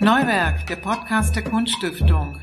Neuwerk, der Podcast der Kunststiftung.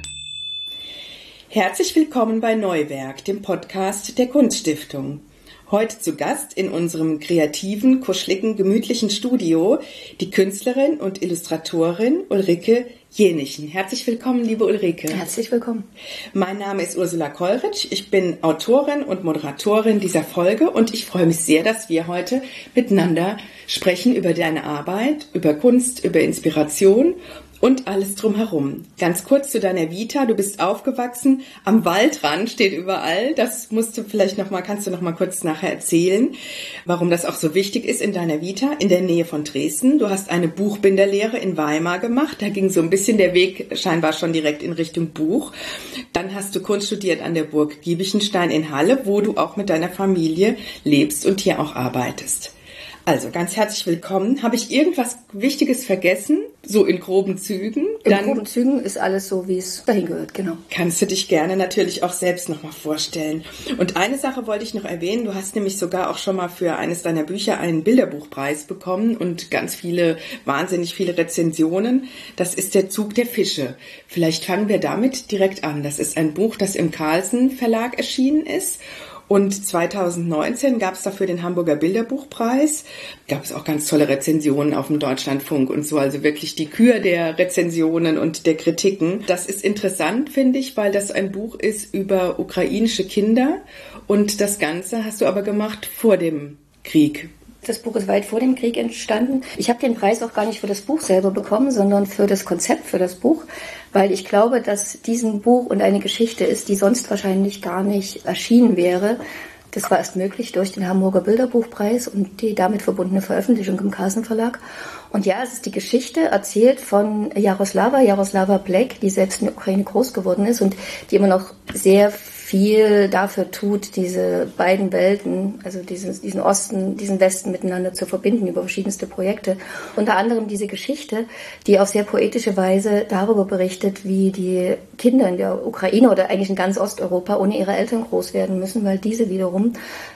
Herzlich willkommen bei Neuwerk, dem Podcast der Kunststiftung. Heute zu Gast in unserem kreativen, kuscheligen, gemütlichen Studio die Künstlerin und Illustratorin Ulrike Jenichen. Herzlich willkommen, liebe Ulrike. Herzlich willkommen. Mein Name ist Ursula Kollrich. Ich bin Autorin und Moderatorin dieser Folge und ich freue mich sehr, dass wir heute miteinander sprechen über deine Arbeit, über Kunst, über Inspiration und alles drumherum. Ganz kurz zu deiner Vita. Du bist aufgewachsen am Waldrand, steht überall. Das kannst du noch mal kurz nachher erzählen, warum das auch so wichtig ist in deiner Vita, in der Nähe von Dresden. Du hast eine Buchbinderlehre in Weimar gemacht. Da ging so ein bisschen der Weg scheinbar schon direkt in Richtung Buch. Dann hast du Kunst studiert an der Burg Giebichenstein in Halle, wo du auch mit deiner Familie lebst und hier auch arbeitest. Also, ganz herzlich willkommen. Habe ich irgendwas Wichtiges vergessen? So in groben Zügen? In groben Zügen ist alles so, wie es dahin gehört, genau. Kannst du dich gerne natürlich auch selbst nochmal vorstellen. Und eine Sache wollte ich noch erwähnen. Du hast nämlich sogar auch schon mal für eines deiner Bücher einen Bilderbuchpreis bekommen und wahnsinnig viele Rezensionen. Das ist der Zug der Fische. Vielleicht fangen wir damit direkt an. Das ist ein Buch, das im Carlsen Verlag erschienen ist. Und 2019 gab es dafür den Hamburger Bilderbuchpreis. Gab es auch ganz tolle Rezensionen auf dem Deutschlandfunk und so. Also wirklich die Kür der Rezensionen und der Kritiken. Das ist interessant, finde ich, weil das ein Buch ist über ukrainische Kinder. Und das Ganze hast du aber gemacht vor dem Krieg. Das Buch ist weit vor dem Krieg entstanden. Ich habe den Preis auch gar nicht für das Buch selber bekommen, sondern für das Konzept für das Buch, weil ich glaube, dass diesen Buch und eine Geschichte ist, die sonst wahrscheinlich gar nicht erschienen wäre. Das war erst möglich durch den Hamburger Bilderbuchpreis und die damit verbundene Veröffentlichung im Carlsen Verlag. Und ja, es ist die Geschichte erzählt von Jaroslava Black, die selbst in der Ukraine groß geworden ist und die immer noch sehr viel dafür tut, diese beiden Welten, also diesen Osten, diesen Westen miteinander zu verbinden über verschiedenste Projekte. Unter anderem diese Geschichte, die auf sehr poetische Weise darüber berichtet, wie die Kinder in der Ukraine oder eigentlich in ganz Osteuropa ohne ihre Eltern groß werden müssen, weil diese wiederum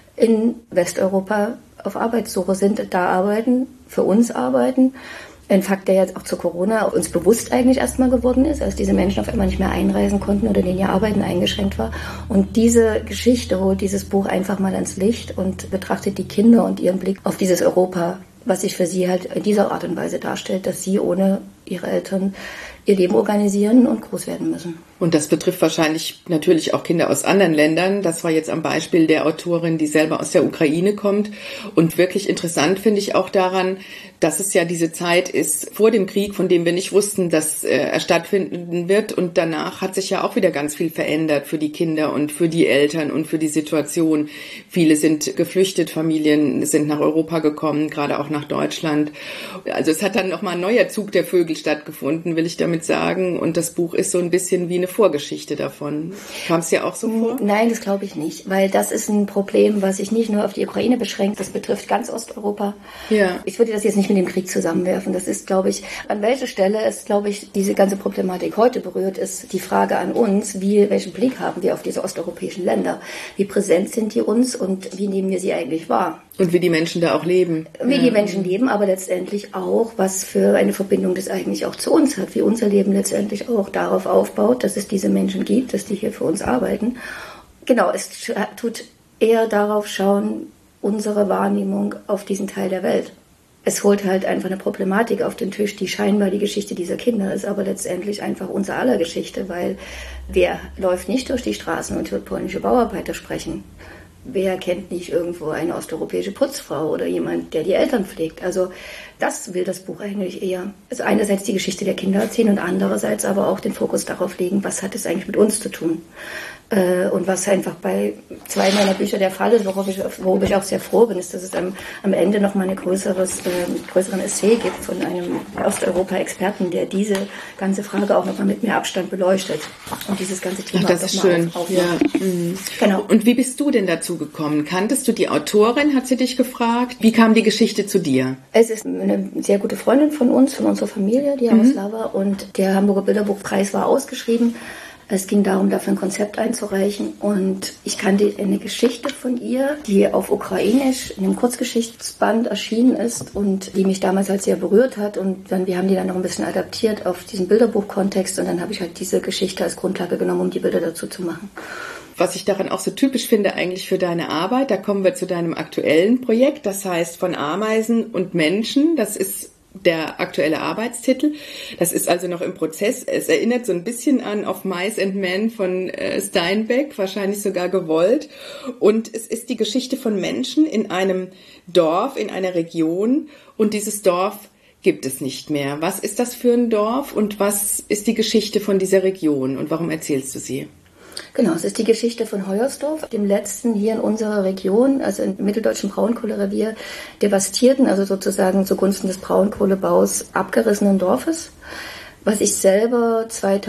in Westeuropa auf Arbeitssuche sind, da arbeiten, für uns arbeiten. Ein Fakt, der jetzt auch zu Corona uns bewusst eigentlich erstmal geworden ist, als diese Menschen auf einmal nicht mehr einreisen konnten oder denen ihr Arbeiten eingeschränkt war. Und diese Geschichte holt dieses Buch einfach mal ans Licht und betrachtet die Kinder und ihren Blick auf dieses Europa, was sich für sie halt in dieser Art und Weise darstellt, dass sie ohne ihre Eltern ihr Leben organisieren und groß werden müssen. Und das betrifft wahrscheinlich natürlich auch Kinder aus anderen Ländern. Das war jetzt am Beispiel der Autorin, die selber aus der Ukraine kommt. Und wirklich interessant finde ich auch daran, dass es ja diese Zeit ist vor dem Krieg, von dem wir nicht wussten, dass er stattfinden wird. Und danach hat sich ja auch wieder ganz viel verändert für die Kinder und für die Eltern und für die Situation. Viele sind geflüchtet, Familien sind nach Europa gekommen, gerade auch nach Deutschland. Also es hat dann nochmal ein neuer Zug der Vögel stattgefunden, will ich damit sagen. Und das Buch ist so ein bisschen wie eine Vorgeschichte davon. Kam es dir auch so vor? Nein, das glaube ich nicht, weil das ist ein Problem, was sich nicht nur auf die Ukraine beschränkt, das betrifft ganz Osteuropa. Ja. Ich würde das jetzt nicht mit dem Krieg zusammenwerfen. Das ist, glaube ich, an welcher Stelle es, glaube ich, diese ganze Problematik heute berührt, ist die Frage an uns, welchen Blick haben wir auf diese osteuropäischen Länder? Wie präsent sind die uns und wie nehmen wir sie eigentlich wahr? Und wie die Menschen da auch leben. Wie die Menschen leben, aber letztendlich auch, was für eine Verbindung das eigentlich auch zu uns hat, wie unser Leben letztendlich auch darauf aufbaut, dass es diese Menschen gibt, dass die hier für uns arbeiten. Genau, es tut eher darauf schauen, unsere Wahrnehmung auf diesen Teil der Welt. Es holt halt einfach eine Problematik auf den Tisch, die scheinbar die Geschichte dieser Kinder ist, aber letztendlich einfach unser aller Geschichte, weil wer läuft nicht durch die Straßen und hört polnische Bauarbeiter sprechen? Wer kennt nicht irgendwo eine osteuropäische Putzfrau oder jemand, der die Eltern pflegt? Also das will das Buch eigentlich eher. Also einerseits die Geschichte der Kinder erzählen und andererseits aber auch den Fokus darauf legen, was hat es eigentlich mit uns zu tun? Und was einfach bei 2 meiner Bücher der Fall ist, worüber ich auch sehr froh bin, ist, dass es am Ende nochmal einen größeren Essay gibt von einem Osteuropa-Experten, der diese ganze Frage auch nochmal mit mehr Abstand beleuchtet und dieses ganze Thema das ist schön. Ja. Genau. Und wie bist du denn dazu gekommen? Kanntest du die Autorin, hat sie dich gefragt? Wie kam die Geschichte zu dir? Es ist eine sehr gute Freundin von uns, von unserer Familie, die Jaroslava, und der Hamburger Bilderbuchpreis war ausgeschrieben. Es ging darum, dafür ein Konzept einzureichen und ich kannte eine Geschichte von ihr, die auf Ukrainisch in einem Kurzgeschichtsband erschienen ist und die mich damals halt sehr berührt hat und wir haben die dann noch ein bisschen adaptiert auf diesen Bilderbuchkontext und dann habe ich halt diese Geschichte als Grundlage genommen, um die Bilder dazu zu machen. Was ich daran auch so typisch finde eigentlich für deine Arbeit, da kommen wir zu deinem aktuellen Projekt, das heißt von Ameisen und Menschen, das ist der aktuelle Arbeitstitel. Das ist also noch im Prozess. Es erinnert so ein bisschen an Of Mice and Men von Steinbeck, wahrscheinlich sogar gewollt. Und es ist die Geschichte von Menschen in einem Dorf, in einer Region. Und dieses Dorf gibt es nicht mehr. Was ist das für ein Dorf und was ist die Geschichte von dieser Region und warum erzählst du sie? Genau, es ist die Geschichte von Heuersdorf, dem letzten hier in unserer Region, also im mitteldeutschen Braunkohlerevier, devastierten, also sozusagen zugunsten des Braunkohlebaus abgerissenen Dorfes, was ich selber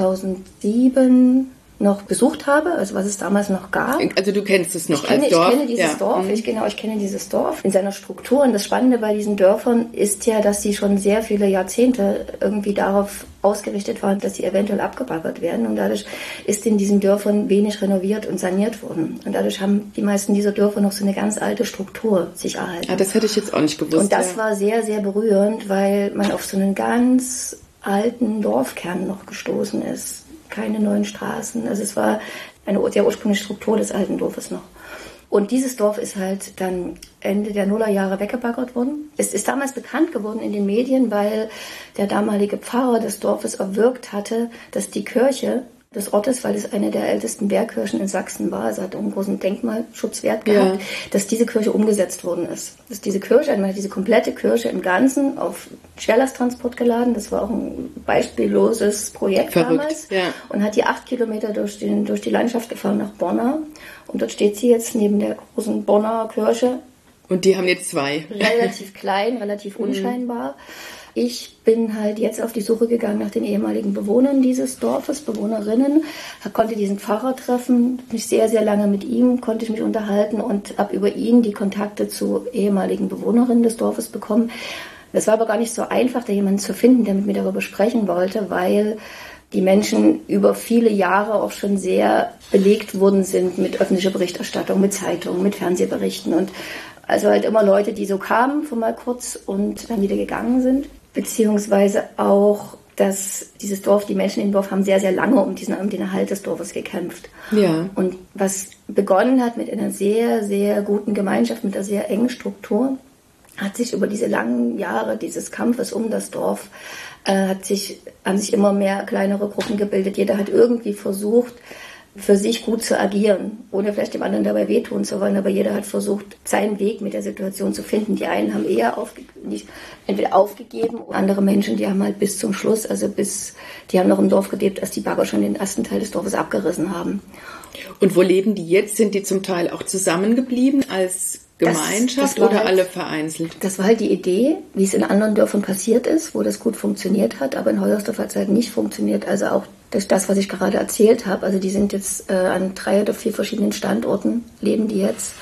2007 noch besucht habe, also was es damals noch gab. Also du kennst es noch als Dorf? Ich kenne dieses Dorf, ich kenne dieses Dorf in seiner Struktur. Und das Spannende bei diesen Dörfern ist ja, dass sie schon sehr viele Jahrzehnte irgendwie darauf ausgerichtet waren, dass sie eventuell abgebaggert werden. Und dadurch ist in diesen Dörfern wenig renoviert und saniert worden. Und dadurch haben die meisten dieser Dörfer noch so eine ganz alte Struktur sich erhalten. Ah, das hätte ich jetzt auch nicht gewusst. Und das war sehr, sehr berührend, weil man auf so einen ganz alten Dorfkern noch gestoßen ist. Keine neuen Straßen. Also es war eine sehr ursprüngliche Struktur des alten Dorfes noch. Und dieses Dorf ist halt dann Ende der Nullerjahre weggebaggert worden. Es ist damals bekannt geworden in den Medien, weil der damalige Pfarrer des Dorfes erwirkt hatte, dass die Kirche des Ortes, weil es eine der ältesten Bergkirchen in Sachsen war, also hat einen großen Denkmalschutzwert gehabt, dass diese Kirche umgesetzt worden ist. Dass diese Kirche, einmal diese komplette Kirche im Ganzen auf Schwerlasttransport geladen, das war auch ein beispielloses Projekt damals, und hat die 8 Kilometer durch die Landschaft gefahren nach Borna. Und dort steht sie jetzt neben der großen Borner Kirche. Und die haben jetzt 2. Relativ klein, relativ unscheinbar. Ich bin halt jetzt auf die Suche gegangen nach den ehemaligen Bewohnern dieses Dorfes, Bewohnerinnen, konnte diesen Pfarrer treffen, mich sehr, sehr lange mit ihm, konnte ich mich unterhalten und habe über ihn die Kontakte zu ehemaligen Bewohnerinnen des Dorfes bekommen. Es war aber gar nicht so einfach, da jemanden zu finden, der mit mir darüber sprechen wollte, weil die Menschen über viele Jahre auch schon sehr belegt worden sind mit öffentlicher Berichterstattung, mit Zeitungen, mit Fernsehberichten und also halt immer Leute, die so kamen für mal kurz und dann wieder gegangen sind. Beziehungsweise auch, dass dieses Dorf, die Menschen im Dorf haben sehr, sehr lange um den Erhalt des Dorfes gekämpft. Ja. Und was begonnen hat mit einer sehr, sehr guten Gemeinschaft, mit einer sehr engen Struktur, hat sich über diese langen Jahre dieses Kampfes um das Dorf, haben sich immer mehr kleinere Gruppen gebildet. Jeder hat irgendwie versucht, für sich gut zu agieren, ohne vielleicht dem anderen dabei wehtun zu wollen, aber jeder hat versucht, seinen Weg mit der Situation zu finden. Die einen haben eher entweder aufgegeben, andere Menschen, die haben halt bis zum Schluss, die haben noch im Dorf gelebt, als die Bagger schon den ersten Teil des Dorfes abgerissen haben. Und wo leben die jetzt? Sind die zum Teil auch zusammengeblieben als Gemeinschaft oder halt, alle vereinzelt? Das war halt die Idee, wie es in anderen Dörfern passiert ist, wo das gut funktioniert hat, aber in Heuersdorf hat es halt nicht funktioniert. Also auch durch das, was ich gerade erzählt habe, also die sind jetzt an 3 oder 4 verschiedenen Standorten, leben die jetzt.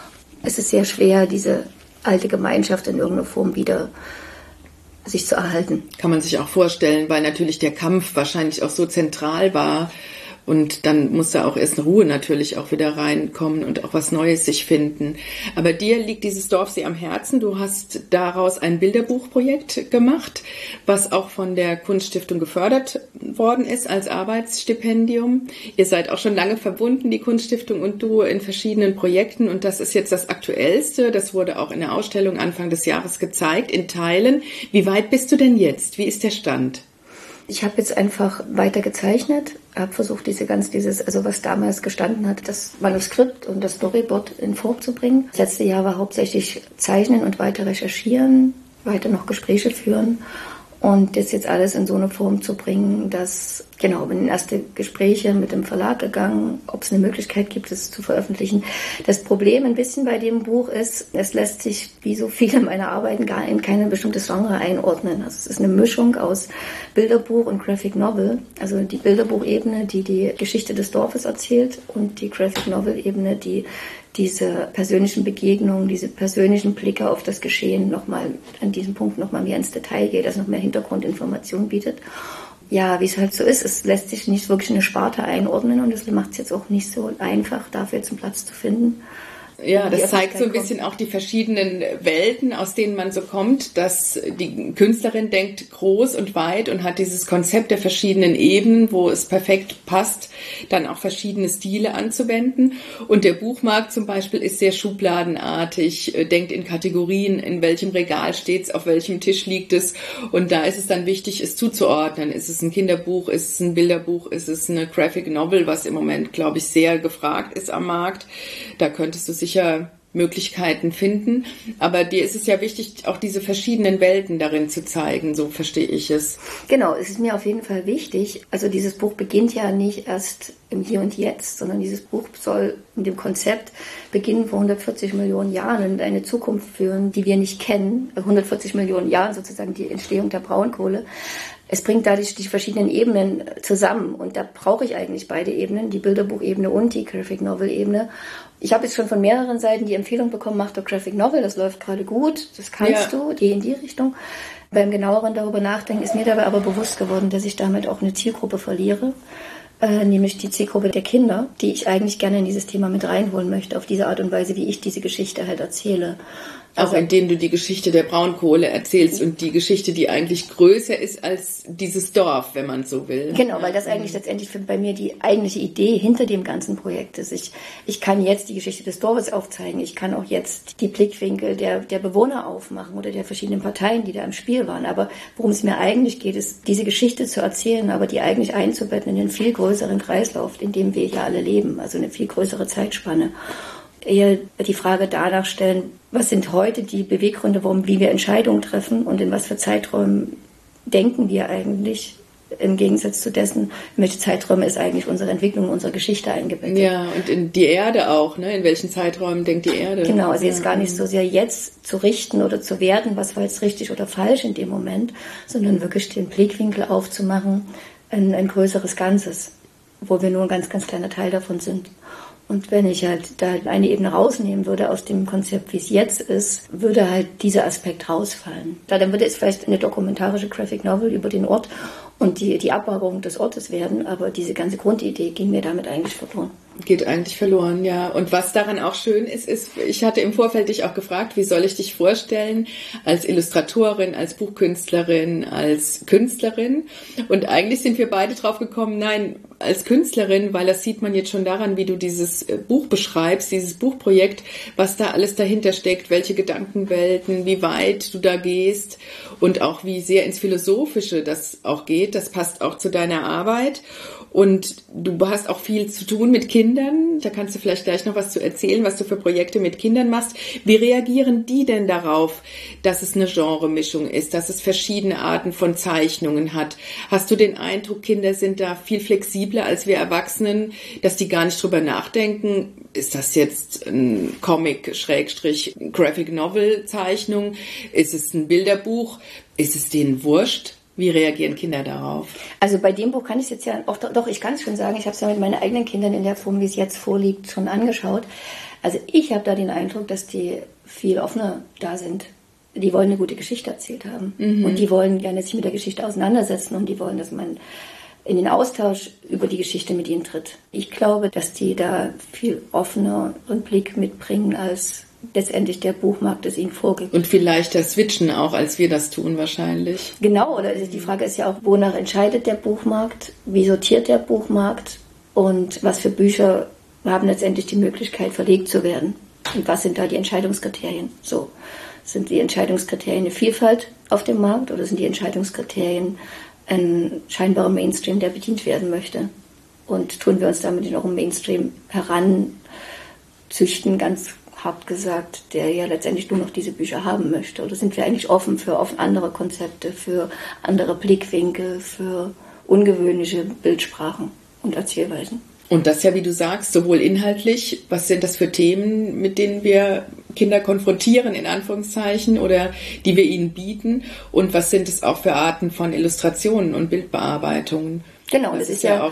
Es ist sehr schwer, diese alte Gemeinschaft in irgendeiner Form wieder sich zu erhalten. Kann man sich auch vorstellen, weil natürlich der Kampf wahrscheinlich auch so zentral war. Und dann muss da auch erst eine Ruhe natürlich auch wieder reinkommen und auch was Neues sich finden. Aber dir liegt dieses Dorf sehr am Herzen. Du hast daraus ein Bilderbuchprojekt gemacht, was auch von der Kunststiftung gefördert worden ist als Arbeitsstipendium. Ihr seid auch schon lange verbunden, die Kunststiftung und du, in verschiedenen Projekten. Und das ist jetzt das Aktuellste. Das wurde auch in der Ausstellung Anfang des Jahres gezeigt, in Teilen. Wie weit bist du denn jetzt? Wie ist der Stand? Ich habe jetzt einfach weiter gezeichnet, habe versucht, also was damals gestanden hat, das Manuskript und das Storyboard in Form zu bringen. Das letzte Jahr war hauptsächlich Zeichnen und weiter recherchieren, weiter noch Gespräche führen und das jetzt alles in so eine Form zu bringen, dass, genau, bin in erste Gespräche mit dem Verlag gegangen, ob es eine Möglichkeit gibt, es zu veröffentlichen. Das Problem ein bisschen bei dem Buch ist, es lässt sich, wie so viele meiner Arbeiten, gar in kein bestimmtes Genre einordnen. Also es ist eine Mischung aus Bilderbuch und Graphic Novel. Also die Bilderbuchebene, die die Geschichte des Dorfes erzählt und die Graphic Novel-Ebene, die diese persönlichen Begegnungen, diese persönlichen Blicke auf das Geschehen nochmal an diesem Punkt nochmal mehr ins Detail geht, also noch mehr Hintergrundinformation bietet. Ja, wie es halt so ist, es lässt sich nicht wirklich in eine Sparte einordnen und das macht es jetzt auch nicht so einfach, dafür jetzt einen Platz zu finden. Ja, das zeigt so ein bisschen auch die verschiedenen Welten, aus denen man so kommt, dass die Künstlerin denkt groß und weit und hat dieses Konzept der verschiedenen Ebenen, wo es perfekt passt, dann auch verschiedene Stile anzuwenden. Und der Buchmarkt zum Beispiel ist sehr schubladenartig, denkt in Kategorien, in welchem Regal steht es, auf welchem Tisch liegt es. Und da ist es dann wichtig, es zuzuordnen. Ist es ein Kinderbuch, ist es ein Bilderbuch, ist es eine Graphic Novel, was im Moment, glaube ich, sehr gefragt ist am Markt. Da könntest du sicher Möglichkeiten finden, aber dir ist es ja wichtig, auch diese verschiedenen Welten darin zu zeigen, so verstehe ich es. Genau, es ist mir auf jeden Fall wichtig. Also dieses Buch beginnt ja nicht erst im Hier und Jetzt, sondern dieses Buch soll in dem Konzept beginnen vor 140 Millionen Jahren in eine Zukunft führen, die wir nicht kennen. 140 Millionen Jahren sozusagen die Entstehung der Braunkohle. Es bringt dadurch die verschiedenen Ebenen zusammen und da brauche ich eigentlich beide Ebenen, die Bilderbuchebene und die Graphic Novel Ebene. Ich habe jetzt schon von mehreren Seiten die Empfehlung bekommen, mach doch Graphic Novel, das läuft gerade gut, das kannst du, geh in die Richtung. Beim genaueren darüber nachdenken ist mir dabei aber bewusst geworden, dass ich damit auch eine Zielgruppe verliere, nämlich die Zielgruppe der Kinder, die ich eigentlich gerne in dieses Thema mit reinholen möchte, auf diese Art und Weise, wie ich diese Geschichte halt erzähle. Auch indem du die Geschichte der Braunkohle erzählst und die Geschichte, die eigentlich größer ist als dieses Dorf, wenn man so will. Genau, weil das eigentlich letztendlich bei mir die eigentliche Idee hinter dem ganzen Projekt ist. Ich kann jetzt die Geschichte des Dorfes aufzeigen, ich kann auch jetzt die Blickwinkel der Bewohner aufmachen oder der verschiedenen Parteien, die da im Spiel waren. Aber worum es mir eigentlich geht, ist, diese Geschichte zu erzählen, aber die eigentlich einzubetten in einen viel größeren Kreislauf, in dem wir hier alle leben, also eine viel größere Zeitspanne. Eher die Frage danach stellen, was sind heute die Beweggründe, wie wir Entscheidungen treffen und in was für Zeiträumen denken wir eigentlich, im Gegensatz zu dessen, in welche Zeiträume ist eigentlich unsere Entwicklung, unsere Geschichte eingebettet. Ja, und in die Erde auch, ne? In welchen Zeiträumen denkt die Erde? Genau, also jetzt gar nicht so sehr jetzt zu richten oder zu werten, was war jetzt richtig oder falsch in dem Moment, sondern wirklich den Blickwinkel aufzumachen, ein größeres Ganzes, wo wir nur ein ganz, ganz kleiner Teil davon sind. Und wenn ich halt da eine Ebene rausnehmen würde aus dem Konzept, wie es jetzt ist, würde halt dieser Aspekt rausfallen. Dann würde es vielleicht eine dokumentarische Graphic Novel über den Ort und die Abbauung des Ortes werden, aber diese ganze Grundidee ging mir damit eigentlich verloren. Geht eigentlich verloren, ja. Und was daran auch schön ist, ich hatte im Vorfeld dich auch gefragt, wie soll ich dich vorstellen als Illustratorin, als Buchkünstlerin, als Künstlerin? Und eigentlich sind wir beide drauf gekommen, nein, als Künstlerin, weil das sieht man jetzt schon daran, wie du dieses Buch beschreibst, dieses Buchprojekt, was da alles dahinter steckt, welche Gedankenwelten, wie weit du da gehst und auch wie sehr ins Philosophische das auch geht. Das passt auch zu deiner Arbeit. Und du hast auch viel zu tun mit Kindern. Da kannst du vielleicht gleich noch was zu erzählen, was du für Projekte mit Kindern machst. Wie reagieren die denn darauf, dass es eine Genremischung ist, dass es verschiedene Arten von Zeichnungen hat? Hast du den Eindruck, Kinder sind da viel flexibler als wir Erwachsenen, dass die gar nicht drüber nachdenken, ist das jetzt ein Comic-Graphic-Novel-Zeichnung? Ist es ein Bilderbuch? Ist es denen wurscht? Wie reagieren Kinder darauf? Also bei dem Buch kann ich es jetzt ja auch, doch, ich kann es schon sagen, ich habe es ja mit meinen eigenen Kindern in der Form, wie es jetzt vorliegt, schon angeschaut. Also ich habe da den Eindruck, dass die viel offener da sind. Die wollen eine gute Geschichte erzählt haben. Und die wollen gerne sich mit der Geschichte auseinandersetzen und die wollen, dass man in den Austausch über die Geschichte mit ihnen tritt. Ich glaube, dass die da viel offeneren Blick mitbringen, als letztendlich der Buchmarkt es ihnen vorgibt. Und viel leichter switchen auch, als wir das tun wahrscheinlich. Genau, oder die Frage ist ja auch, wonach entscheidet der Buchmarkt, wie sortiert der Buchmarkt und was für Bücher haben letztendlich die Möglichkeit, verlegt zu werden. Und was sind da die Entscheidungskriterien? So, sind die Entscheidungskriterien eine Vielfalt auf dem Markt oder sind die Entscheidungskriterien ein scheinbarer Mainstream, der bedient werden möchte? Und tun wir uns damit noch einen Mainstream heranzüchten, ganz hart gesagt, der ja letztendlich nur noch diese Bücher haben möchte? Oder sind wir eigentlich offen für andere Konzepte, für andere Blickwinkel, für ungewöhnliche Bildsprachen und Erzählweisen? Und das ja, wie du sagst, sowohl inhaltlich, was sind das für Themen, mit denen wir Kinder konfrontieren, in Anführungszeichen, oder die wir ihnen bieten, und was sind es auch für Arten von Illustrationen und Bildbearbeitungen? Genau, das ist ja auch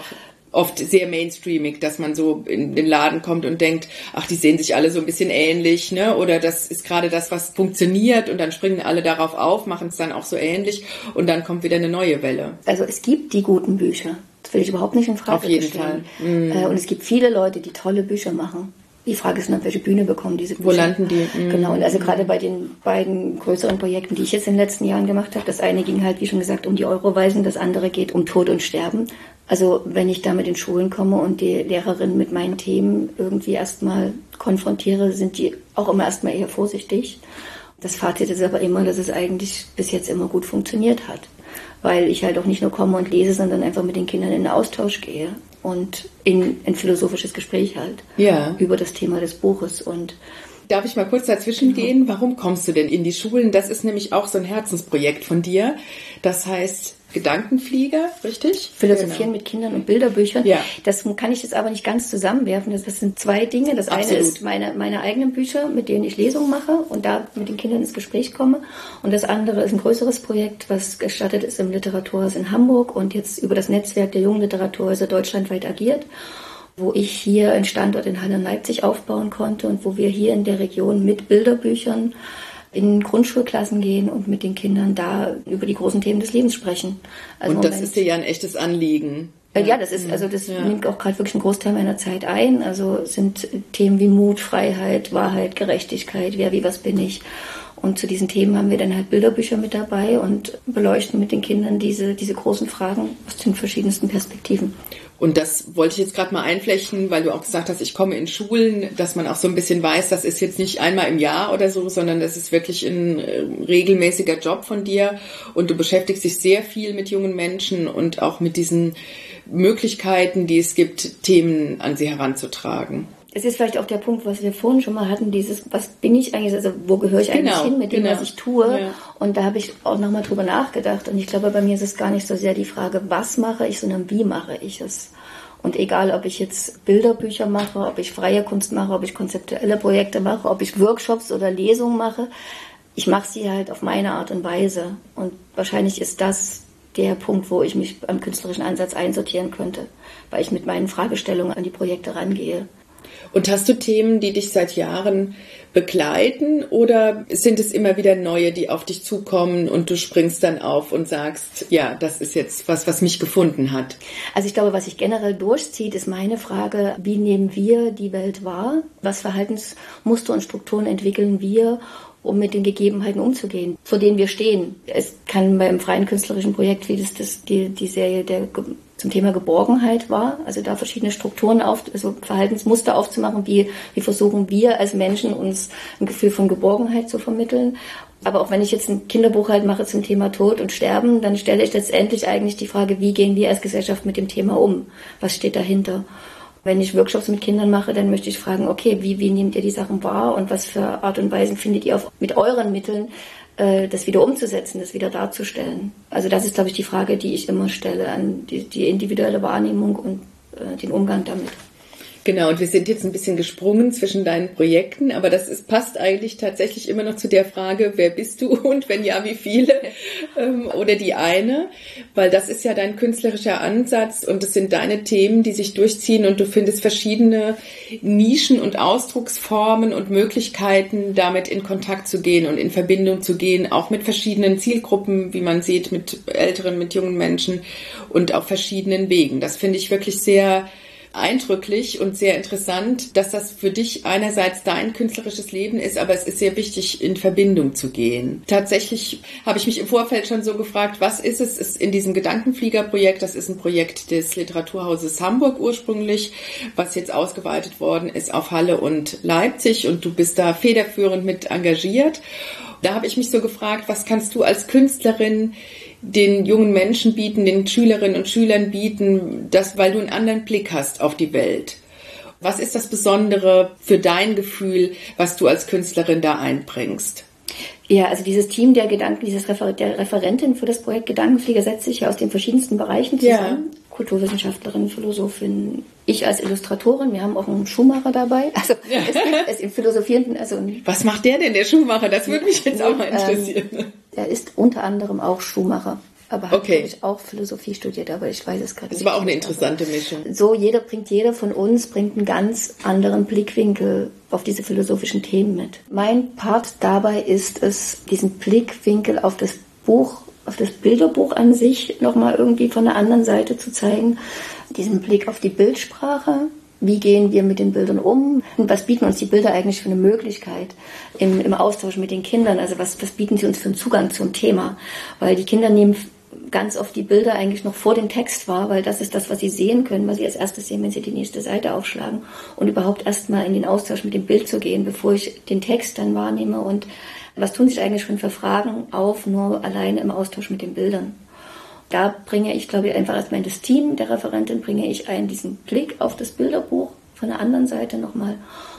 oft sehr mainstreamig, dass man so in den Laden kommt und denkt, ach, die sehen sich alle so ein bisschen ähnlich, ne? Oder das ist gerade das, was funktioniert und dann springen alle darauf auf, machen es dann auch so ähnlich und dann kommt wieder eine neue Welle. Also es gibt die guten Bücher. Das will ich überhaupt nicht in Frage stellen. Auf jeden Fall. Und es gibt viele Leute, die tolle Bücher machen. Die Frage ist nur, auf welche Bühne bekommen diese Bücher. Wo landen die? Genau, und also gerade bei den beiden größeren Projekten, die ich jetzt in den letzten Jahren gemacht habe, das eine ging halt, wie schon gesagt, um die Euroweisen, das andere geht um Tod und Sterben. Also wenn ich da mit den Schulen komme und die Lehrerinnen mit meinen Themen irgendwie erstmal konfrontiere, sind die auch immer erstmal eher vorsichtig. Das Fazit ist aber immer, dass es eigentlich bis jetzt immer gut funktioniert hat. Weil ich halt auch nicht nur komme und lese, sondern einfach mit den Kindern in den Austausch gehe und in ein philosophisches Gespräch halt über das Thema des Buches. Und darf ich mal kurz dazwischen gehen? Warum kommst du denn in die Schulen? Das ist nämlich auch so ein Herzensprojekt von dir. Das heißt Gedankenflieger, richtig? Philosophieren mit Kindern und Bilderbüchern. Ja. Das kann ich jetzt aber nicht ganz zusammenwerfen. Das sind zwei Dinge. Das eine ist meine eigenen Bücher, mit denen ich Lesungen mache und da mit den Kindern ins Gespräch komme. Und das andere ist ein größeres Projekt, was gestartet ist im Literaturhaus in Hamburg und jetzt über das Netzwerk der jungen Literaturhäuser deutschlandweit agiert, wo ich hier einen Standort in Halle und Leipzig aufbauen konnte und wo wir hier in der Region mit Bilderbüchern in Grundschulklassen gehen und mit den Kindern da über die großen Themen des Lebens sprechen. Also und das ist dir ja ein echtes Anliegen. Ja, das nimmt auch gerade wirklich einen Großteil meiner Zeit ein. Also es sind Themen wie Mut, Freiheit, Wahrheit, Gerechtigkeit, wer, wie, was bin ich. Und zu diesen Themen haben wir dann halt Bilderbücher mit dabei und beleuchten mit den Kindern diese großen Fragen aus den verschiedensten Perspektiven. Und das wollte ich jetzt gerade mal einflechten, weil du auch gesagt hast, ich komme in Schulen, dass man auch so ein bisschen weiß, das ist jetzt nicht einmal im Jahr oder so, sondern das ist wirklich ein regelmäßiger Job von dir. Und du beschäftigst dich sehr viel mit jungen Menschen und auch mit diesen Möglichkeiten, die es gibt, Themen an sie heranzutragen. Es ist vielleicht auch der Punkt, was wir vorhin schon mal hatten, dieses, was bin ich eigentlich, also wo gehöre ich eigentlich hin mit dem, was ich tue? Ja. Und da habe ich auch nochmal drüber nachgedacht. Und ich glaube, bei mir ist es gar nicht so sehr die Frage, was mache ich, sondern wie mache ich es? Und egal, ob ich jetzt Bilderbücher mache, ob ich freie Kunst mache, ob ich konzeptuelle Projekte mache, ob ich Workshops oder Lesungen mache, ich mache sie halt auf meine Art und Weise. Und wahrscheinlich ist das der Punkt, wo ich mich am künstlerischen Ansatz einsortieren könnte, weil ich mit meinen Fragestellungen an die Projekte rangehe. Und hast du Themen, die dich seit Jahren begleiten oder sind es immer wieder neue, die auf dich zukommen und du springst dann auf und sagst, ja, das ist jetzt was mich gefunden hat? Also ich glaube, was sich generell durchzieht, ist meine Frage, wie nehmen wir die Welt wahr? Was Verhaltensmuster und Strukturen entwickeln wir, um mit den Gegebenheiten umzugehen, vor denen wir stehen? Es kann beim freien künstlerischen Projekt, wie die Serie zum Thema Geborgenheit war, also da verschiedene Strukturen also Verhaltensmuster aufzumachen, wie versuchen wir als Menschen uns ein Gefühl von Geborgenheit zu vermitteln. Aber auch wenn ich jetzt ein Kinderbuch halt mache zum Thema Tod und Sterben, dann stelle ich letztendlich eigentlich die Frage, wie gehen wir als Gesellschaft mit dem Thema um? Was steht dahinter? Wenn ich Workshops mit Kindern mache, dann möchte ich fragen, okay, wie nehmt ihr die Sachen wahr und was für Art und Weisen findet ihr mit euren Mitteln, das wieder umzusetzen, das wieder darzustellen. Also das ist, glaube ich, die Frage, die ich immer stelle an die individuelle Wahrnehmung und den Umgang damit. Genau, und wir sind jetzt ein bisschen gesprungen zwischen deinen Projekten, aber passt eigentlich tatsächlich immer noch zu der Frage, wer bist du und wenn ja, wie viele oder die eine, weil das ist ja dein künstlerischer Ansatz und es sind deine Themen, die sich durchziehen und du findest verschiedene Nischen und Ausdrucksformen und Möglichkeiten, damit in Kontakt zu gehen und in Verbindung zu gehen, auch mit verschiedenen Zielgruppen, wie man sieht, mit älteren, mit jungen Menschen und auf verschiedenen Wegen. Das finde ich wirklich sehr eindrücklich und sehr interessant, dass das für dich einerseits dein künstlerisches Leben ist, aber es ist sehr wichtig, in Verbindung zu gehen. Tatsächlich habe ich mich im Vorfeld schon so gefragt, was ist es? Ist in diesem Gedankenflieger-Projekt, das ist ein Projekt des Literaturhauses Hamburg ursprünglich, was jetzt ausgeweitet worden ist auf Halle und Leipzig und du bist da federführend mit engagiert. Da habe ich mich so gefragt, was kannst du als Künstlerin den jungen Menschen bieten, den Schülerinnen und Schülern bieten, weil du einen anderen Blick hast auf die Welt. Was ist das Besondere für dein Gefühl, was du als Künstlerin da einbringst? Ja, also dieses Team der Referentin für das Projekt Gedankenflieger setzt sich ja aus den verschiedensten Bereichen zusammen. Ja. Kulturwissenschaftlerin, Philosophin, ich als Illustratorin, wir haben auch einen Schuhmacher dabei. Also es gibt Philosophierenden. Was macht der denn, der Schuhmacher? Das würde mich jetzt auch mal interessieren. Er ist unter anderem auch Schuhmacher. aber hat, glaube ich, auch Philosophie studiert, aber ich weiß es gerade nicht. Das war auch eine interessante Mischung. So, jeder von uns bringt einen ganz anderen Blickwinkel auf diese philosophischen Themen mit. Mein Part dabei ist es, diesen Blickwinkel auf das Buch, auf das Bilderbuch an sich nochmal irgendwie von der anderen Seite zu zeigen. Diesen Blick auf die Bildsprache. Wie gehen wir mit den Bildern um? Und was bieten uns die Bilder eigentlich für eine Möglichkeit im Austausch mit den Kindern? Also was bieten sie uns für einen Zugang zum Thema? Weil die Kinder nehmen ganz oft die Bilder eigentlich noch vor dem Text wahr, weil das ist das, was sie sehen können, was sie als erstes sehen, wenn sie die nächste Seite aufschlagen. Und überhaupt erstmal in den Austausch mit dem Bild zu gehen, bevor ich den Text dann wahrnehme. Und was tun sich eigentlich schon für Fragen auf, nur alleine im Austausch mit den Bildern? Da bringe ich, glaube ich, einfach erstmal in das Team der Referentin bringe ich diesen Blick auf das Bilderbuch von der anderen Seite nochmal.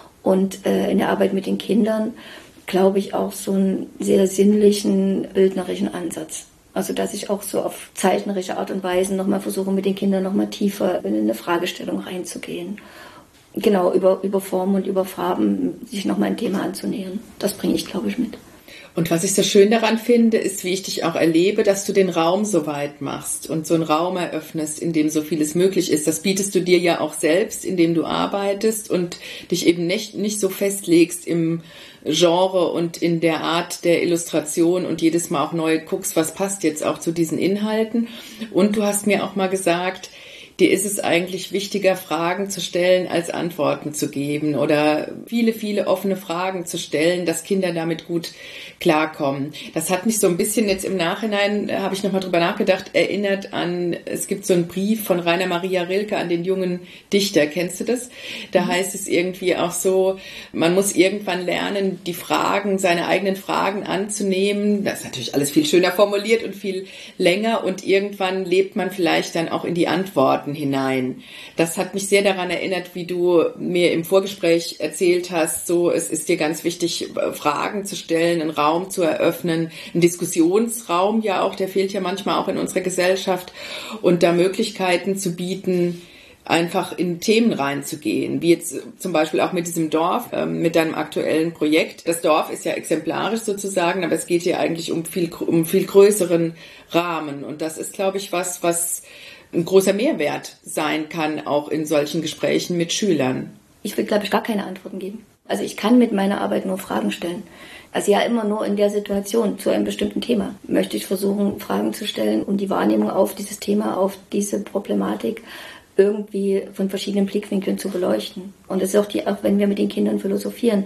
Und in der Arbeit mit den Kindern, glaube ich, auch so einen sehr sinnlichen, bildnerischen Ansatz. Also, dass ich auch so auf zeichnerische Art und Weise nochmal versuche, mit den Kindern nochmal tiefer in eine Fragestellung reinzugehen. Genau, über Formen und über Farben sich nochmal ein Thema anzunähern. Das bringe ich, glaube ich, mit. Und was ich so schön daran finde, ist, wie ich dich auch erlebe, dass du den Raum so weit machst und so einen Raum eröffnest, in dem so vieles möglich ist. Das bietest du dir ja auch selbst, indem du arbeitest und dich eben nicht so festlegst im Genre und in der Art der Illustration und jedes Mal auch neu guckst, was passt jetzt auch zu diesen Inhalten. Und du hast mir auch mal gesagt, dir ist es eigentlich wichtiger, Fragen zu stellen, als Antworten zu geben oder viele, viele offene Fragen zu stellen, dass Kinder damit gut klarkommen. Das hat mich so ein bisschen jetzt im Nachhinein, habe ich nochmal drüber nachgedacht, erinnert an, es gibt so einen Brief von Rainer Maria Rilke an den jungen Dichter. Kennst du das? Da heißt es irgendwie auch so, man muss irgendwann lernen, die Fragen, seine eigenen Fragen anzunehmen. Das ist natürlich alles viel schöner formuliert und viel länger und irgendwann lebt man vielleicht dann auch in die Antworten hinein. Das hat mich sehr daran erinnert, wie du mir im Vorgespräch erzählt hast, so, es ist dir ganz wichtig, Fragen zu stellen, einen Raum zu eröffnen, einen Diskussionsraum ja auch, der fehlt ja manchmal auch in unserer Gesellschaft und da Möglichkeiten zu bieten, einfach in Themen reinzugehen, wie jetzt zum Beispiel auch mit diesem Dorf, mit deinem aktuellen Projekt. Das Dorf ist ja exemplarisch sozusagen, aber es geht hier eigentlich um viel größeren Rahmen und das ist, glaube ich, was ein großer Mehrwert sein kann, auch in solchen Gesprächen mit Schülern. Ich will, glaube ich, gar keine Antworten geben. Also ich kann mit meiner Arbeit nur Fragen stellen. Also ja, immer nur in der Situation zu einem bestimmten Thema möchte ich versuchen, Fragen zu stellen und die Wahrnehmung auf dieses Thema, auf diese Problematik irgendwie von verschiedenen Blickwinkeln zu beleuchten. Und das ist auch wenn wir mit den Kindern philosophieren.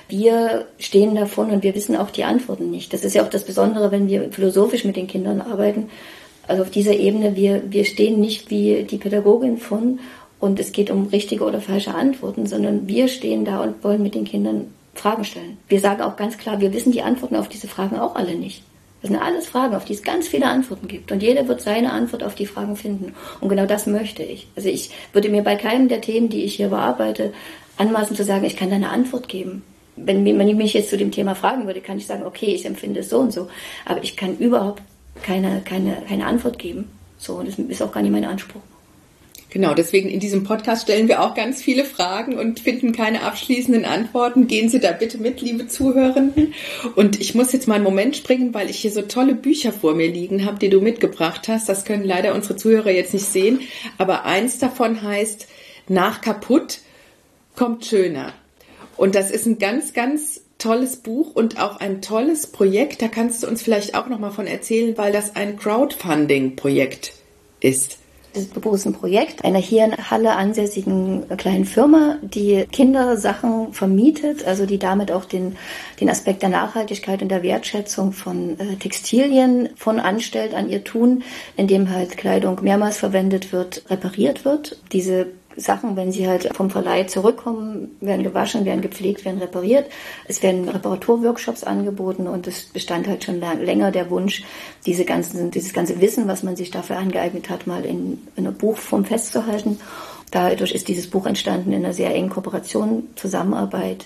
Wir stehen davon und wir wissen auch die Antworten nicht. Das ist ja auch das Besondere, wenn wir philosophisch mit den Kindern arbeiten. Also auf dieser Ebene, wir stehen nicht wie die Pädagogin von und es geht um richtige oder falsche Antworten, sondern wir stehen da und wollen mit den Kindern Fragen stellen. Wir sagen auch ganz klar, wir wissen die Antworten auf diese Fragen auch alle nicht. Das sind alles Fragen, auf die es ganz viele Antworten gibt. Und jeder wird seine Antwort auf die Fragen finden. Und genau das möchte ich. Also ich würde mir bei keinem der Themen, die ich hier bearbeite, anmaßen zu sagen, ich kann da eine Antwort geben. Wenn man mich jetzt zu dem Thema fragen würde, kann ich sagen, okay, ich empfinde es so und so. Aber ich kann überhaupt keine Antwort geben. So, und das ist auch gar nicht mein Anspruch. Genau, deswegen in diesem Podcast stellen wir auch ganz viele Fragen und finden keine abschließenden Antworten. Gehen Sie da bitte mit, liebe Zuhörenden. Und ich muss jetzt mal einen Moment springen, weil ich hier so tolle Bücher vor mir liegen habe, die du mitgebracht hast. Das können leider unsere Zuhörer jetzt nicht sehen. Aber eins davon heißt, nach kaputt kommt schöner. Und das ist ein ganz, ganz tolles Buch und auch ein tolles Projekt. Da kannst du uns vielleicht auch noch mal von erzählen, weil das ein Crowdfunding-Projekt ist. Das ist ein Projekt einer hier in Halle ansässigen kleinen Firma, die Kindersachen vermietet, also die damit auch den Aspekt der Nachhaltigkeit und der Wertschätzung von Textilien von anstellt an ihr Tun, indem halt Kleidung mehrmals verwendet wird, repariert wird. Diese Sachen, wenn sie halt vom Verleih zurückkommen, werden gewaschen, werden gepflegt, werden repariert. Es werden Reparaturworkshops angeboten und es bestand halt schon länger der Wunsch, dieses ganze Wissen, was man sich dafür angeeignet hat, mal in einer Buchform festzuhalten. Dadurch ist dieses Buch entstanden in einer sehr engen Kooperation, Zusammenarbeit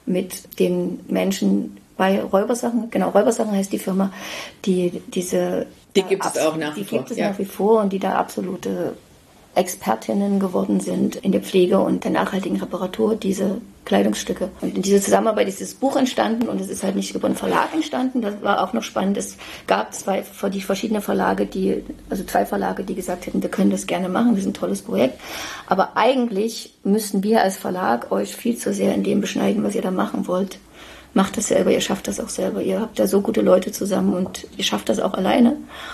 mit den Menschen bei Räubersachen. Genau, Räubersachen heißt die Firma, die gibt es auch nach wie vor. Die gibt es nach wie vor und die da absolute Expertinnen geworden sind in der Pflege und der nachhaltigen Reparatur, diese Kleidungsstücke. Und in dieser Zusammenarbeit ist dieses Buch entstanden und es ist halt nicht über einen Verlag entstanden. Das war auch noch spannend. Es gab zwei verschiedene Verlage, zwei Verlage, die gesagt hätten, wir können das gerne machen, das ist ein tolles Projekt. Aber eigentlich müssen wir als Verlag euch viel zu sehr in dem beschneiden, was ihr da machen wollt. Macht das selber, ihr schafft das auch selber. Ihr habt da so gute Leute zusammen und ihr schafft das auch alleine.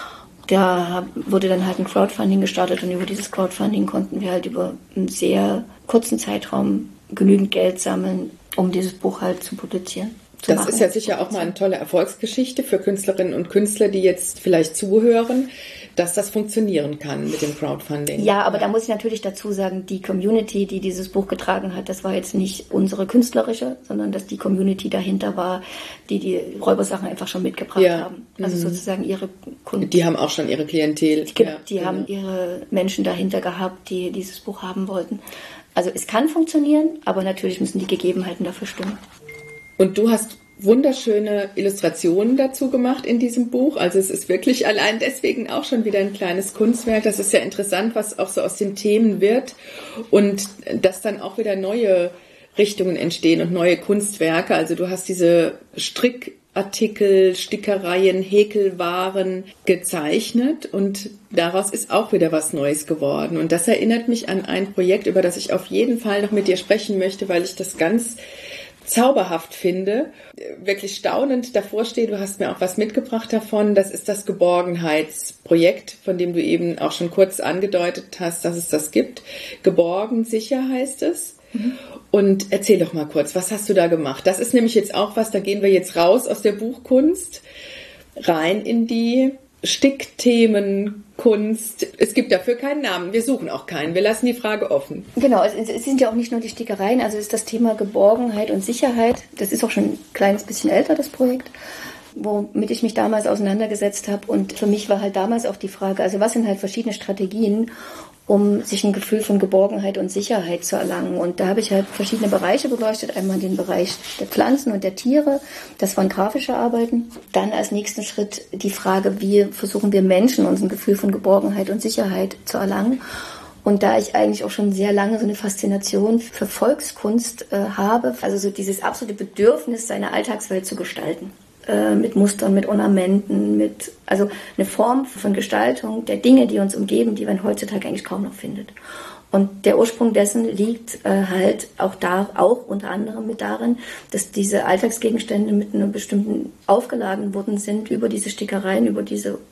Da wurde dann halt ein Crowdfunding gestartet und über dieses Crowdfunding konnten wir halt über einen sehr kurzen Zeitraum genügend Geld sammeln, um dieses Buch halt zu publizieren. Das ist ja sicher auch mal eine tolle Erfolgsgeschichte für Künstlerinnen und Künstler, die jetzt vielleicht zuhören, dass das funktionieren kann mit dem Crowdfunding. Ja, aber da muss ich natürlich dazu sagen, die Community, die dieses Buch getragen hat, das war jetzt nicht unsere künstlerische, sondern dass die Community dahinter war, die Räubersachen einfach schon mitgebracht haben. Also sozusagen ihre Kunden. Die haben auch schon ihre Klientel. Die haben ihre Menschen dahinter gehabt, die dieses Buch haben wollten. Also es kann funktionieren, aber natürlich müssen die Gegebenheiten dafür stimmen. Und du hast wunderschöne Illustrationen dazu gemacht in diesem Buch. Also es ist wirklich allein deswegen auch schon wieder ein kleines Kunstwerk. Das ist ja interessant, was auch so aus den Themen wird und dass dann auch wieder neue Richtungen entstehen und neue Kunstwerke. Also du hast diese Strickartikel, Stickereien, Häkelwaren gezeichnet und daraus ist auch wieder was Neues geworden. Und das erinnert mich an ein Projekt, über das ich auf jeden Fall noch mit dir sprechen möchte, weil ich das ganz zauberhaft finde, wirklich staunend davor stehe. Du hast mir auch was mitgebracht davon. Das ist das Geborgenheitsprojekt, von dem du eben auch schon kurz angedeutet hast, dass es das gibt. Geborgen sicher heißt es. Und erzähl doch mal kurz, was hast du da gemacht? Das ist nämlich jetzt auch was, da gehen wir jetzt raus aus der Buchkunst, rein in die Stickthemenkunst. Es gibt dafür keinen Namen. Wir suchen auch keinen. Wir lassen die Frage offen. Genau, es sind ja auch nicht nur die Stickereien, also es ist das Thema Geborgenheit und Sicherheit. Das ist auch schon ein kleines bisschen älter, das Projekt, womit ich mich damals auseinandergesetzt habe. Und für mich war halt damals auch die Frage, also was sind halt verschiedene Strategien, um sich ein Gefühl von Geborgenheit und Sicherheit zu erlangen. Und da habe ich halt verschiedene Bereiche beleuchtet. Einmal den Bereich der Pflanzen und der Tiere. Das waren grafische Arbeiten. Dann als nächsten Schritt die Frage, wie versuchen wir Menschen uns ein Gefühl von Geborgenheit und Sicherheit zu erlangen. Und da ich eigentlich auch schon sehr lange so eine Faszination für Volkskunst habe, also so dieses absolute Bedürfnis, seine Alltagswelt zu gestalten. Mit Mustern, mit Ornamenten, also eine Form von Gestaltung der Dinge, die uns umgeben, die man heutzutage eigentlich kaum noch findet. Und der Ursprung dessen liegt halt auch unter anderem mit darin, dass diese Alltagsgegenstände mit einer bestimmten aufgeladen worden sind über diese Stickereien, über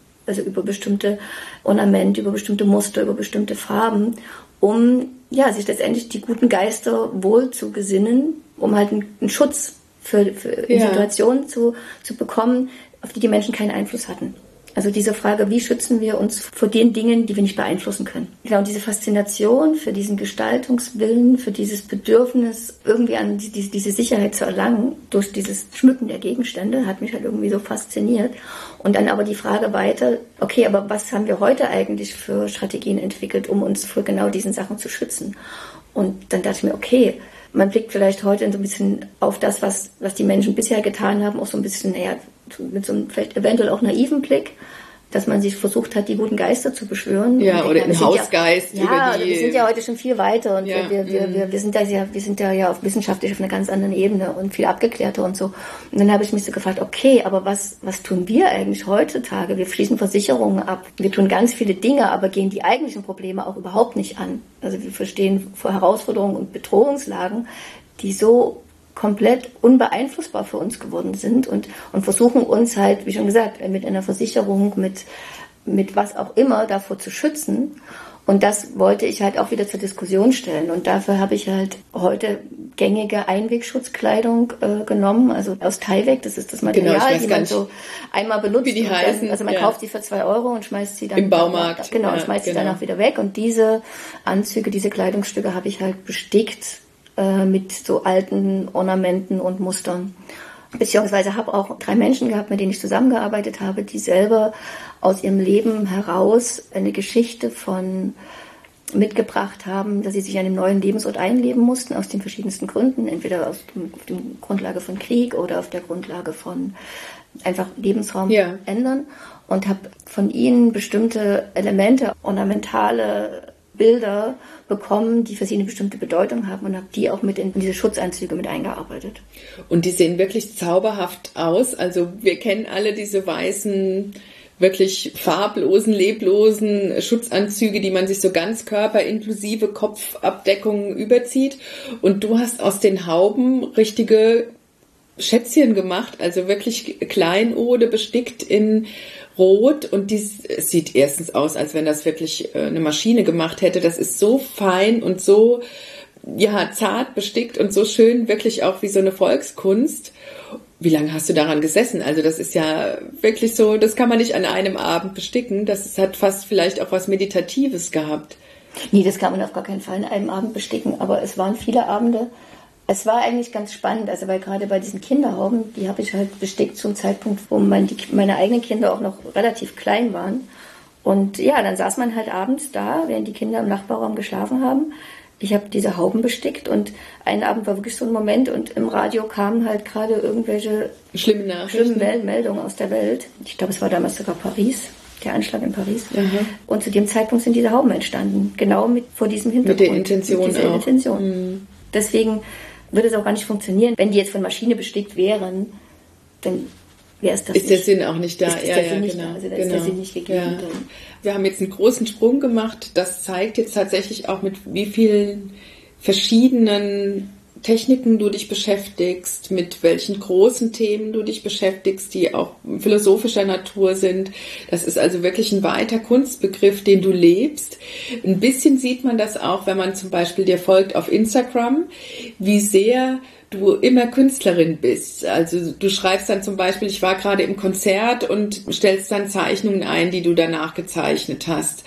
bestimmte Ornamente, über bestimmte Muster, über bestimmte Farben, um sich letztendlich die guten Geister wohl zu gesinnen, um halt einen Schutz für Situationen zu bekommen, auf die die Menschen keinen Einfluss hatten. Also diese Frage, wie schützen wir uns vor den Dingen, die wir nicht beeinflussen können? Genau, und diese Faszination für diesen Gestaltungswillen, für dieses Bedürfnis, irgendwie an diese Sicherheit zu erlangen, durch dieses Schmücken der Gegenstände, hat mich halt irgendwie so fasziniert. Und dann aber die Frage weiter, okay, aber was haben wir heute eigentlich für Strategien entwickelt, um uns vor genau diesen Sachen zu schützen? Und dann dachte ich mir, okay, man blickt vielleicht heute so ein bisschen auf das, was die Menschen bisher getan haben, auch so ein bisschen, mit so einem vielleicht eventuell auch naiven Blick, dass man sich versucht hat, die guten Geister zu beschwören. Ja, oder den Hausgeist. Wir sind ja heute schon viel weiter und wir sind da ja wissenschaftlich auf einer ganz anderen Ebene und viel abgeklärter und so. Und dann habe ich mich so gefragt, okay, aber was tun wir eigentlich heutzutage? Wir schließen Versicherungen ab, wir tun ganz viele Dinge, aber gehen die eigentlichen Probleme auch überhaupt nicht an. Also wir verstehen vor Herausforderungen und Bedrohungslagen, die so komplett unbeeinflussbar für uns geworden sind und versuchen uns halt, wie schon gesagt, mit einer Versicherung, mit was auch immer davor zu schützen. Und das wollte ich halt auch wieder zur Diskussion stellen. Und dafür habe ich halt heute gängige Einwegschutzkleidung genommen, also aus Tyvek, das ist das Material, die man so einmal benutzt. Wie die heißen. Also man kauft sie für 2 Euro und schmeißt sie dann im Baumarkt. Und schmeißt sie dann auch wieder weg. Und diese Anzüge, diese Kleidungsstücke habe ich halt bestickt mit so alten Ornamenten und Mustern. Beziehungsweise habe auch 3 Menschen gehabt, mit denen ich zusammengearbeitet habe, die selber aus ihrem Leben heraus eine Geschichte mitgebracht haben, dass sie sich an einem neuen Lebensort einleben mussten, aus den verschiedensten Gründen, entweder auf der Grundlage von Krieg oder auf der Grundlage von einfach Lebensraum ändern, und habe von ihnen bestimmte Elemente, ornamentale Bilder bekommen, die für sie eine bestimmte Bedeutung haben und habe die auch mit in diese Schutzanzüge mit eingearbeitet. Und die sehen wirklich zauberhaft aus. Also wir kennen alle diese weißen, wirklich farblosen, leblosen Schutzanzüge, die man sich so ganz körperinklusive Kopfabdeckungen überzieht. Und du hast aus den Hauben richtige Schätzchen gemacht, also wirklich Kleinode bestickt in Rot, und dies sieht erstens aus, als wenn das wirklich eine Maschine gemacht hätte. Das ist so fein und so zart bestickt und so schön, wirklich auch wie so eine Volkskunst. Wie lange hast du daran gesessen? Also das ist ja wirklich so, das kann man nicht an einem Abend besticken. Das hat fast vielleicht auch was Meditatives gehabt. Nee, das kann man auf gar keinen Fall an einem Abend besticken, aber es waren viele Abende. Es war eigentlich ganz spannend, also weil gerade bei diesen Kinderhauben, die habe ich halt bestickt zum Zeitpunkt, wo meine eigenen Kinder auch noch relativ klein waren. Und ja, dann saß man halt abends da, während die Kinder im Nachbarraum geschlafen haben. Ich habe diese Hauben bestickt und einen Abend war wirklich so ein Moment und im Radio kamen halt gerade irgendwelche schlimmen Meldungen aus der Welt. Ich glaube, es war damals sogar Paris. Der Anschlag in Paris. Mhm. Und zu dem Zeitpunkt sind diese Hauben entstanden. Genau vor diesem Hintergrund. Mit der Intention mit dieser auch. Intention. Mhm. Deswegen würde es auch gar nicht funktionieren. Wenn die jetzt von Maschine bestickt wären, dann wäre es das nicht. Ist der Sinn auch nicht da. Ist der Sinn nicht da. Also da ist der Sinn nicht gegeben. Ja. Wir haben jetzt einen großen Sprung gemacht. Das zeigt jetzt tatsächlich auch, mit wie vielen verschiedenen Techniken du dich beschäftigst, mit welchen großen Themen du dich beschäftigst, die auch philosophischer Natur sind. Das ist also wirklich ein weiter Kunstbegriff, den du lebst. Ein bisschen sieht man das auch, wenn man zum Beispiel dir folgt auf Instagram, wie sehr du immer Künstlerin bist. Also du schreibst dann zum Beispiel, ich war gerade im Konzert, und stellst dann Zeichnungen ein, die du danach gezeichnet hast.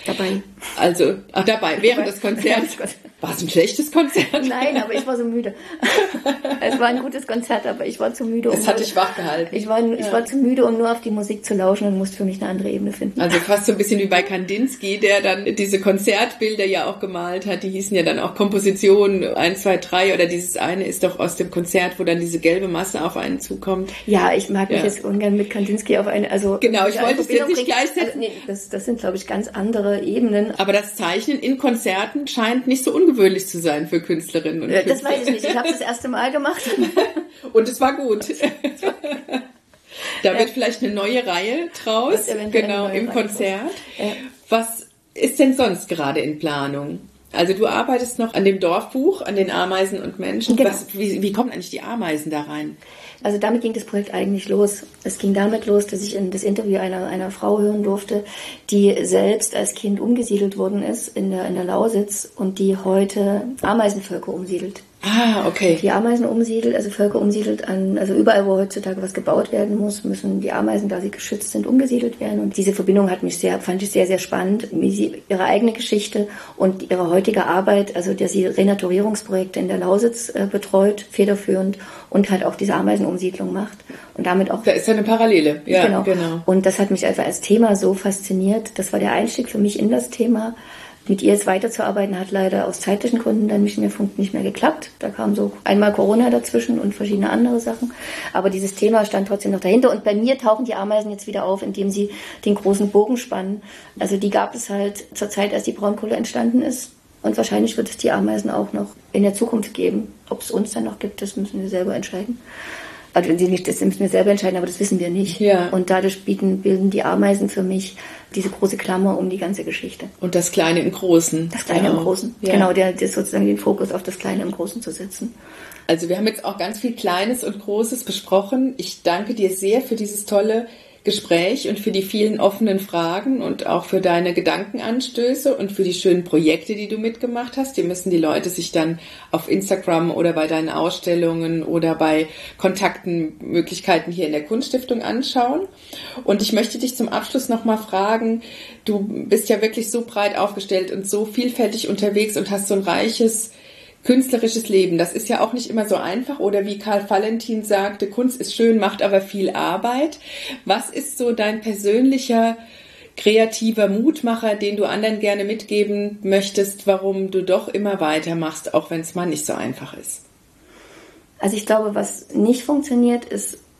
Während des Konzerts. War es ein schlechtes Konzert? Nein, aber ich war so müde. Es war ein gutes Konzert, aber ich war zu müde. Das hat dich wach gehalten. Ich war zu müde, um nur auf die Musik zu lauschen, und musste für mich eine andere Ebene finden. Also fast so ein bisschen wie bei Kandinsky, der dann diese Konzertbilder ja auch gemalt hat. Die hießen ja dann auch Komposition 1, 2, 3, oder dieses eine ist doch aus dem Konzert, wo dann diese gelbe Masse auf einen zukommt. Ja, ich mag mich jetzt ungern mit Kandinsky auf eine, also... Genau, ich wollte es jetzt nicht gleichsetzen. Also, das sind, glaube ich, ganz andere Ebenen. Aber das Zeichnen in Konzerten scheint nicht so ungewöhnlich zu sein für Künstlerinnen und Künstler. Das weiß ich nicht. Ich habe es das erste Mal gemacht. Und es war gut. Da wird vielleicht eine neue Reihe draus, genau, im Konzert. Was ist denn sonst gerade in Planung? Also du arbeitest noch an dem Dorfbuch, an den Ameisen und Menschen. Genau. Wie kommen eigentlich die Ameisen da rein? Also damit ging das Projekt eigentlich los. Es ging damit los, dass ich in das Interview einer Frau hören durfte, die selbst als Kind umgesiedelt worden ist in der Lausitz und die heute Ameisenvölker umsiedelt. Ah, okay. Die Ameisen umsiedelt, also Völker umsiedelt also überall, wo heutzutage was gebaut werden muss, müssen die Ameisen, da sie geschützt sind, umgesiedelt werden. Und diese Verbindung fand ich sehr, sehr spannend, wie sie ihre eigene Geschichte und ihre heutige Arbeit, also dass sie Renaturierungsprojekte in der Lausitz betreut, federführend, und halt auch diese Ameisenumsiedlung macht. Und damit auch. Da ist ja eine Parallele. Ja, genau. Und das hat mich einfach als Thema so fasziniert. Das war der Einstieg für mich in das Thema. Mit ihr jetzt weiterzuarbeiten hat leider aus zeitlichen Gründen dann nicht mehr geklappt. Da kam so einmal Corona dazwischen und verschiedene andere Sachen. Aber dieses Thema stand trotzdem noch dahinter. Und bei mir tauchen die Ameisen jetzt wieder auf, indem sie den großen Bogen spannen. Also die gab es halt zur Zeit, als die Braunkohle entstanden ist. Und wahrscheinlich wird es die Ameisen auch noch in der Zukunft geben. Ob es uns dann noch gibt, das müssen wir selber entscheiden. Also das müssen wir selber entscheiden, aber das wissen wir nicht. Ja. Und dadurch bilden die Ameisen für mich diese große Klammer um die ganze Geschichte. Und das Kleine im Großen. Das Kleine im Großen. Ja. Genau, der sozusagen den Fokus auf das Kleine im Großen zu setzen. Also wir haben jetzt auch ganz viel Kleines und Großes besprochen. Ich danke dir sehr für dieses tolle Gespräch und für die vielen offenen Fragen und auch für deine Gedankenanstöße und für die schönen Projekte, die du mitgemacht hast. Die müssen die Leute sich dann auf Instagram oder bei deinen Ausstellungen oder bei Kontaktenmöglichkeiten hier in der Kunststiftung anschauen. Und ich möchte dich zum Abschluss nochmal fragen, du bist ja wirklich so breit aufgestellt und so vielfältig unterwegs und hast so ein reiches künstlerisches Leben. Das ist ja auch nicht immer so einfach. Oder wie Karl Valentin sagte, Kunst ist schön, macht aber viel Arbeit. Was ist so dein persönlicher kreativer Mutmacher, den du anderen gerne mitgeben möchtest, warum du doch immer weitermachst, auch wenn es mal nicht so einfach ist? Also ich glaube, was nicht funktioniert, ist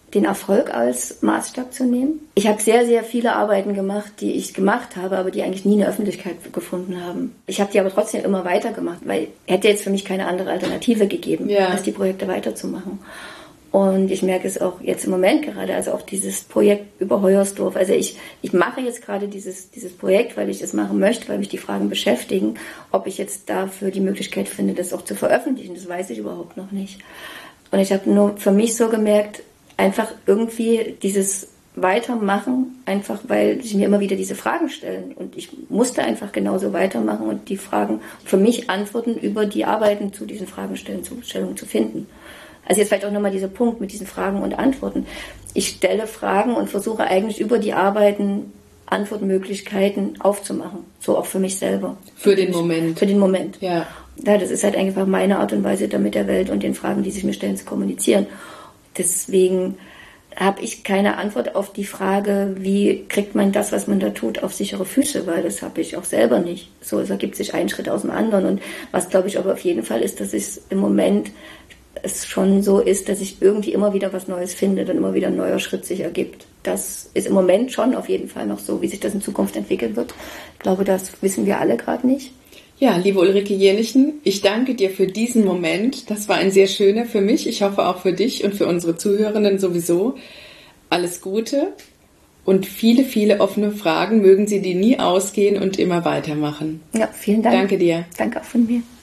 den Erfolg als Maßstab zu nehmen. Ich habe sehr, sehr viele Arbeiten gemacht, die ich gemacht habe, aber die eigentlich nie eine Öffentlichkeit gefunden haben. Ich habe die aber trotzdem immer weitergemacht, weil hätte jetzt für mich keine andere Alternative gegeben, als die Projekte weiterzumachen. Und ich merke es auch jetzt im Moment gerade, also auch dieses Projekt über Hoyersdorf. Also ich mache jetzt gerade dieses Projekt, weil ich es machen möchte, weil mich die Fragen beschäftigen. Ob ich jetzt dafür die Möglichkeit finde, das auch zu veröffentlichen, das weiß ich überhaupt noch nicht. Und ich habe nur für mich so gemerkt, einfach irgendwie dieses Weitermachen, einfach weil sich mir immer wieder diese Fragen stellen. Und ich musste einfach genauso weitermachen und die Fragen für mich Antworten über die Arbeiten zu diesen Fragestellungen zu finden. Also jetzt vielleicht auch nochmal dieser Punkt mit diesen Fragen und Antworten. Ich stelle Fragen und versuche eigentlich über die Arbeiten Antwortmöglichkeiten aufzumachen. So auch für mich selber. Für den Moment. Für den Moment. Ja. Ja, das ist halt einfach meine Art und Weise, da mit der Welt und den Fragen, die sich mir stellen, zu kommunizieren. Deswegen habe ich keine Antwort auf die Frage, wie kriegt man das, was man da tut, auf sichere Füße, weil das habe ich auch selber nicht. So, es ergibt sich ein Schritt aus dem anderen. Und was, glaube ich, aber auf jeden Fall ist, dass es im Moment es schon so ist, dass ich irgendwie immer wieder was Neues finde und immer wieder ein neuer Schritt sich ergibt. Das ist im Moment schon auf jeden Fall noch so. Wie sich das in Zukunft entwickeln wird, ich glaube, das wissen wir alle gerade nicht. Ja, liebe Ulrike Jenichen, ich danke dir für diesen Moment. Das war ein sehr schöner für mich. Ich hoffe auch für dich und für unsere Zuhörenden sowieso. Alles Gute und viele, viele offene Fragen. Mögen sie dir nie ausgehen und immer weitermachen. Ja, vielen Dank. Danke dir. Danke auch von mir.